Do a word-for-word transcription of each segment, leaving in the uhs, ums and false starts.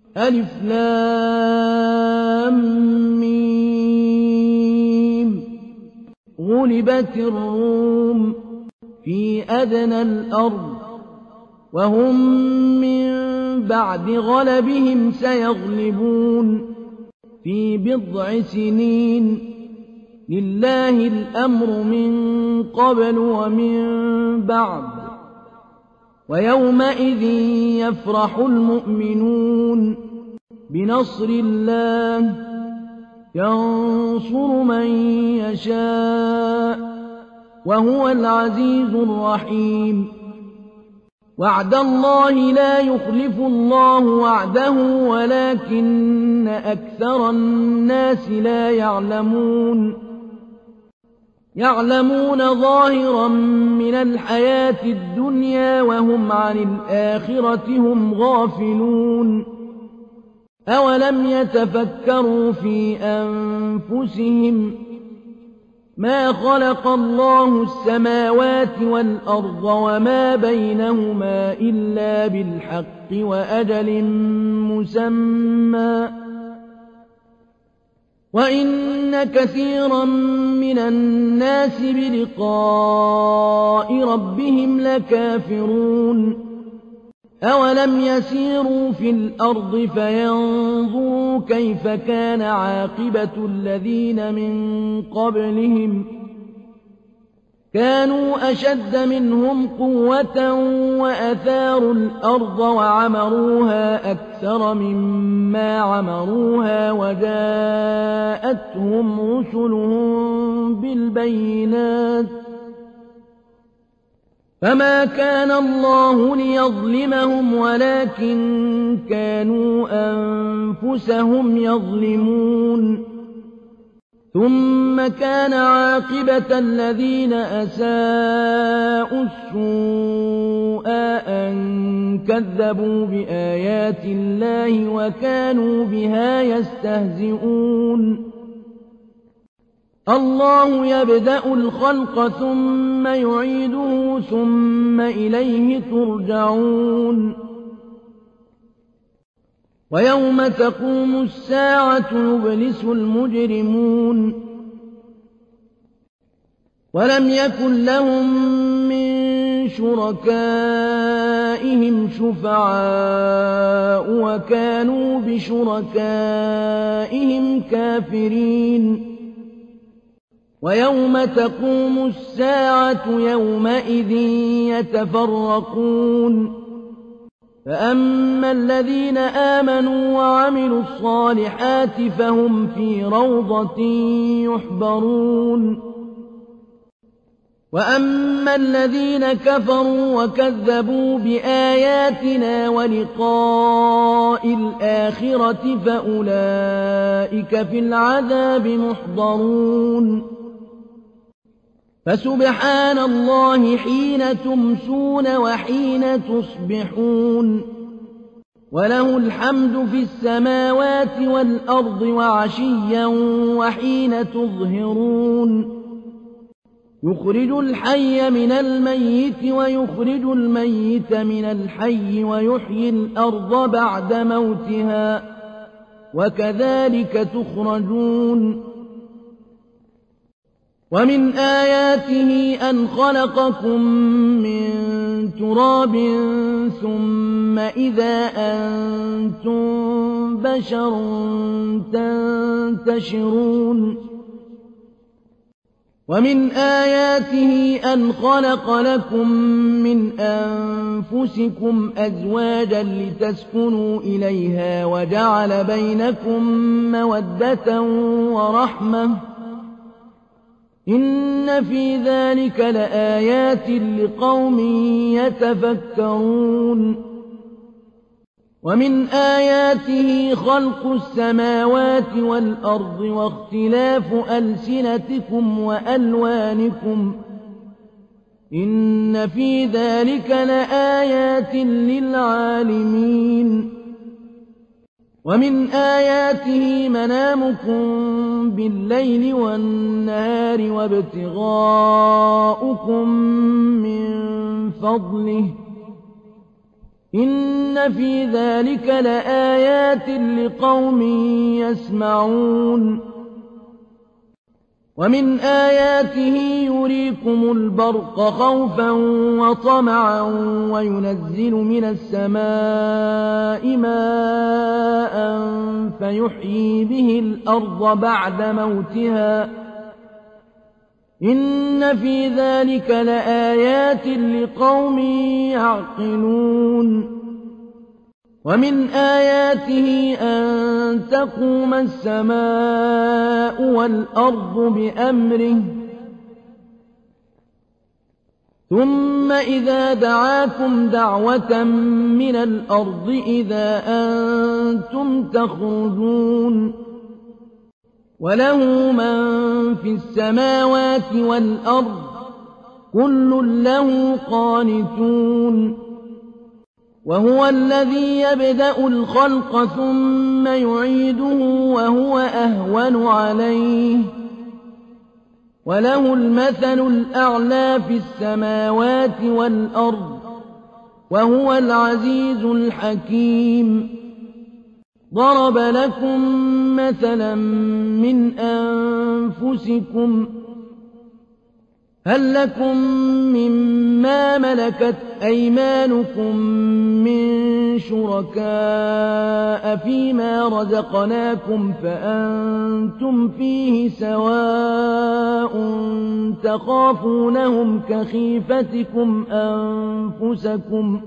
ألف لام ميم غلبت الروم في أدنى الأرض وهم من بعد غلبهم سيغلبون في بضع سنين لله الأمر من قبل ومن بعد ويومئذ يفرح المؤمنون بنصر الله ينصر من يشاء وهو العزيز الرحيم وعد الله لا يخلف الله وعده ولكن أكثر الناس لا يعلمون يعلمون ظاهرا من الحياة الدنيا وهم عن الآخرة هم غافلون أولم يتفكروا في أنفسهم ما خلق الله السماوات والأرض وما بينهما إلا بالحق وأجل مسمى وإن كثيرا من الناس بلقاء ربهم لكافرون أولم يسيروا في الأرض فينظروا كيف كان عاقبة الذين من قبلهم كانوا أشد منهم قوة وأثاروا الأرض وعمروها أكثر مما عمروها وجاءتهم رسلهم بالبينات فما كان الله ليظلمهم ولكن كانوا أنفسهم يظلمون ثم كان عاقبة الذين أساءوا السوء أن كذبوا بآيات الله وكانوا بها يستهزئون الله يبدأ الخلق ثم يعيده ثم إليه ترجعون ويوم تقوم الساعة يبلس المجرمون ولم يكن لهم من شركائهم شفعاء وكانوا بشركائهم كافرين ويوم تقوم الساعة يومئذ يتفرقون فأما الذين آمنوا وعملوا الصالحات فهم في روضة يحبرون وأما الذين كفروا وكذبوا بآياتنا ولقاء الآخرة فأولئك في العذاب محضرون فسبحان الله حين تمسون وحين تصبحون وله الحمد في السماوات والأرض وعشيا وحين تظهرون يخرج الحي من الميت ويخرج الميت من الحي ويحيي الأرض بعد موتها وكذلك تخرجون ومن آياته أن خلقكم من تراب ثم إذا أنتم بشر تنتشرون ومن آياته أن خلق لكم من أنفسكم أزواجا لتسكنوا إليها وجعل بينكم مودة ورحمة إن في ذلك لآيات لقوم يتفكرون ومن آياته خلق السماوات والأرض واختلاف ألسنتكم وألوانكم إن في ذلك لآيات للعالمين ومن آياته منامكم بالليل والنهار وابتغاؤكم من فضله إن في ذلك لآيات لقوم يسمعون ومن آياته يريكم البرق خوفا وطمعا وينزل من السماء ماء فيحيي به الأرض بعد موتها إن في ذلك لآيات لقوم يعقلون ومن آياته أن تقوم السماء والأرض بأمره ثم إذا دعاكم دعوة من الأرض إذا أنتم تخرجون وله من في السماوات والأرض كل له قانتون وهو الذي يبدأ الخلق ثم يعيده وهو أهون عليه وله المثل الأعلى في السماوات والأرض وهو العزيز الحكيم ضرب لكم مثلا من أنفسكم هل لكم مما ملكت أيمانكم من شركاء فيما رزقناكم فأنتم فيه سواء تخافونهم كخيفتكم أنفسكم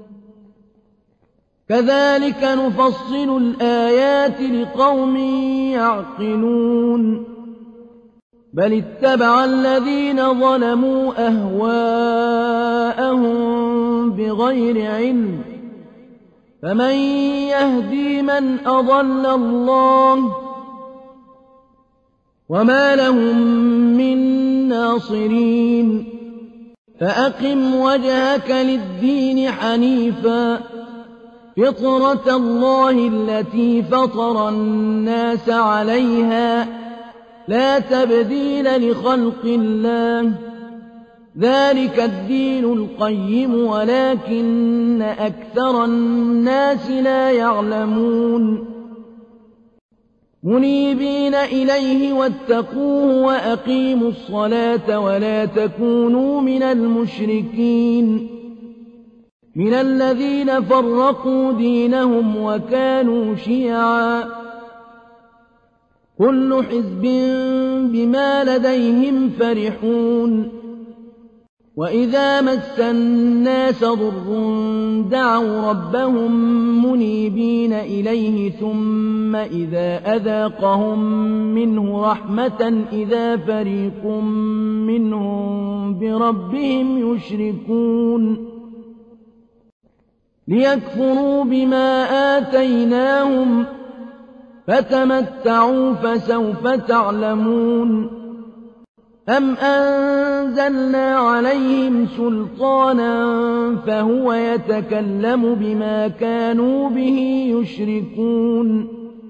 كذلك نفصل الآيات لقوم يعقلون بل اتبع الذين ظلموا أهواءهم بغير علم فمن يهدي من أضل الله وما لهم من ناصرين فأقم وجهك للدين حنيفا فطرة الله التي فطر الناس عليها لا تبديل لخلق الله ذلك الدين القيم ولكن أكثر الناس لا يعلمون منيبين إليه واتقوه وأقيموا الصلاة ولا تكونوا من المشركين من الذين فرقوا دينهم وكانوا شيعا كل حزب بما لديهم فرحون وإذا مس الناس ضر دعوا ربهم منيبين إليه ثم إذا أذاقهم منه رحمة إذا فريق منهم بربهم يشركون ليكفروا بما آتيناهم فتمتعوا فسوف تعلمون أم أنزلنا عليهم سلطانا فهو يتكلم بما كانوا به يشركون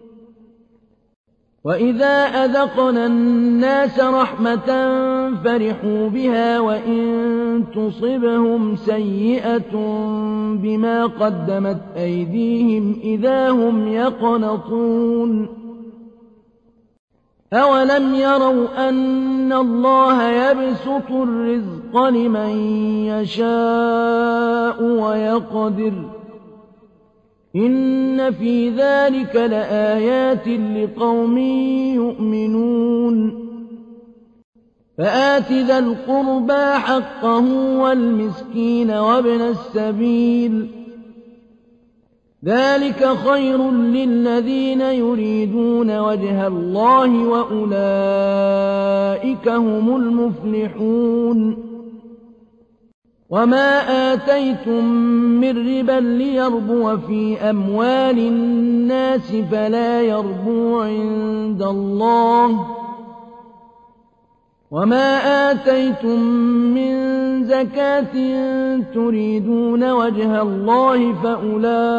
وإذا أذقنا الناس رحمة فرحوا بها وإن تصبهم سيئة بما قدمت أيديهم إذا هم يقنطون أولم يروا أن الله يبسط الرزق لمن يشاء ويقدر إن في ذلك لآيات لقوم يؤمنون فآت ذا القربى حقه والمسكين وابن السبيل ذلك خير للذين يريدون وجه الله وأولئك هم المفلحون وما آتيتم من ربا ليربو في أموال الناس فلا يربو عند الله وما آتيتم من زكاة تريدون وجه الله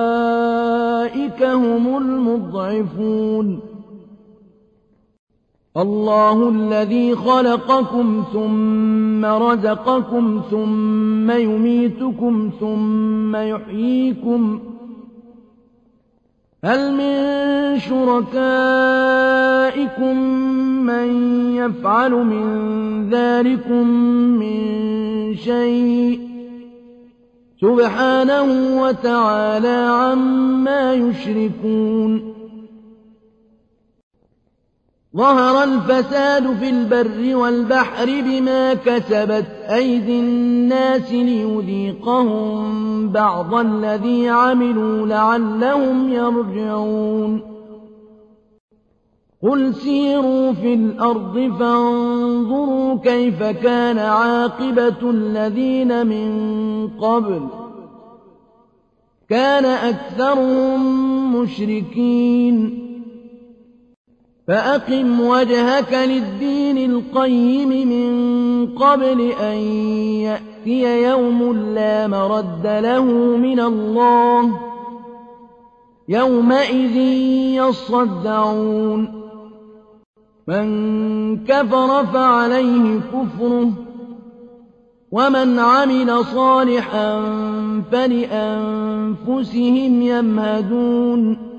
فأولئك هم المضعفون الله الذي خلقكم ثم رزقكم ثم يميتكم ثم يحييكم هل من شركائكم من يفعل من ذلكم من شيء سبحانه وتعالى عما يشركون ظهر الفساد في البر والبحر بما كسبت أيدي الناس ليذيقهم بعض الذي عملوا لعلهم يرجعون قل سيروا في الأرض فانظروا كيف كان عاقبة الذين من قبل كان أكثرهم مشركين فأقم وجهك للدين القيم من قبل أن يأتي يوم لا مرد له من الله يومئذ يصدعون من كفر فعليه كفره ومن عمل صالحا فلأنفسهم يمهدون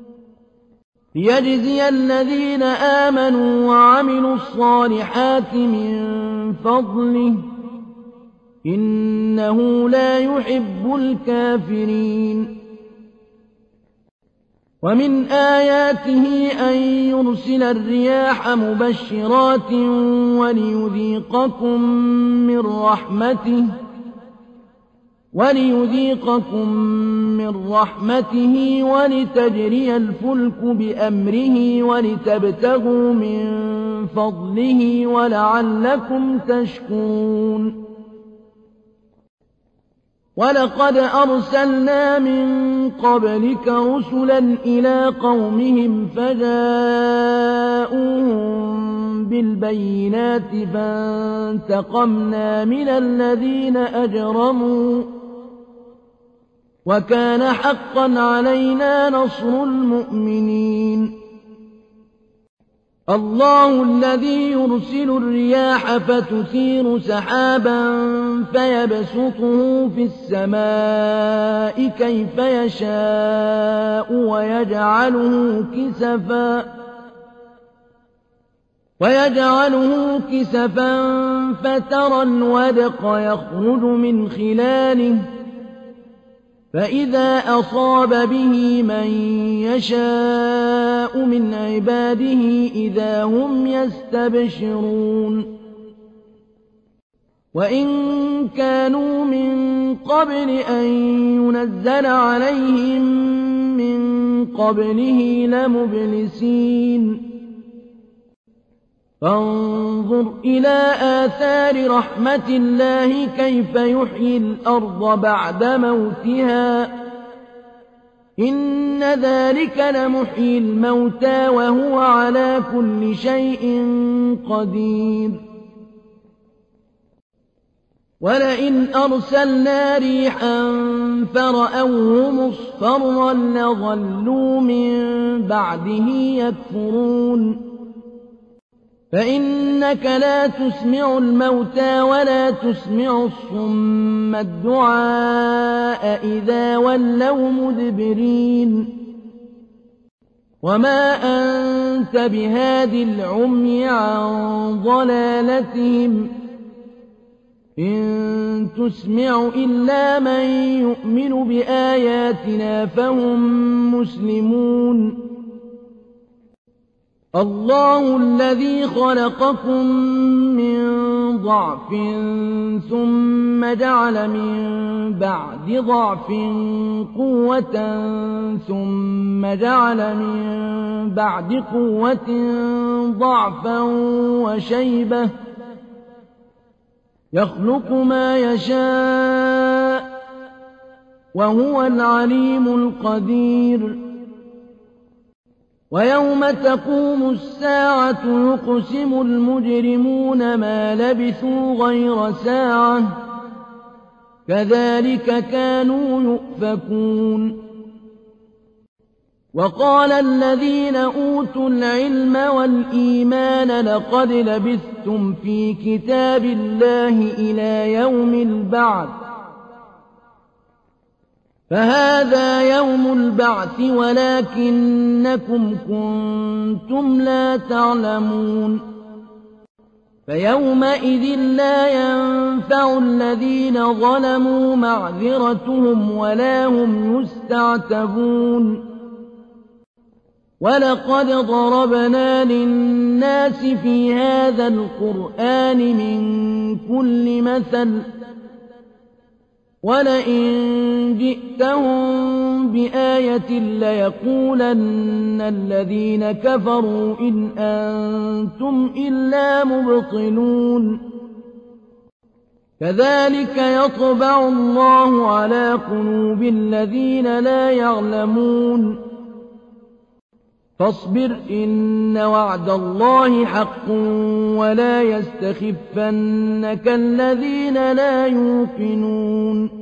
ليجزي الذين آمنوا وعملوا الصالحات من فضله إنه لا يحب الكافرين ومن آياته أن يرسل الرياح مبشرات وليذيقكم من رحمته وليذيقكم من رحمته ولتجري الفلك بأمره ولتبتغوا من فضله ولعلكم تشكرون ولقد أرسلنا من قبلك رسلا إلى قومهم فجاءوهم بالبينات فانتقمنا من الذين أجرموا وكان حقا علينا نصر المؤمنين الله الذي يرسل الرياح فتثير سحابا فيبسطه في السماء كيف يشاء ويجعله كسفا ويجعله كسفا فترى الودق يخرج من خلاله فإذا أصاب به من يشاء من عباده إذا هم يستبشرون وإن كانوا من قبل أن ينزل عليهم من قبله لمبلسين فانظر إلى آثار رحمة الله كيف يحيي الأرض بعد موتها إن ذلك لمحيي الموتى وهو على كل شيء قدير ولئن أرسلنا ريحا فرأوه مصفرا لظلوا من بعده يكفرون فإنك لا تسمع الموتى ولا تسمع الصم الدعاء إذا ولوا مدبرين وما أنت بهاد العمي عن ضلالتهم إن تسمع إلا من يؤمن بآياتنا فهم مسلمون الله الذي خلقكم من ضعف ثم جعل من بعد ضعف قوة ثم جعل من بعد قوة ضعفا وشيبة يخلق ما يشاء وهو العليم القدير ويوم تقوم الساعة يقسم المجرمون ما لبثوا غير ساعة كذلك كانوا يؤفكون وقال الذين أوتوا العلم والإيمان لقد لبثتم في كتاب الله إلى يوم البعث فهذا يوم البعث ولكنكم كنتم لا تعلمون فيومئذ لا ينفع الذين ظلموا معذرتهم ولا هم يستعتبون ولقد ضربنا للناس في هذا القرآن من كل مثل ولئن جئتهم بآية ليقولن الذين كفروا إن أنتم إلا مبطلون كذلك يطبع الله على قلوب الذين لا يعلمون فاصبر إن وعد الله حق ولا يستخفنك الذين لا يوقنون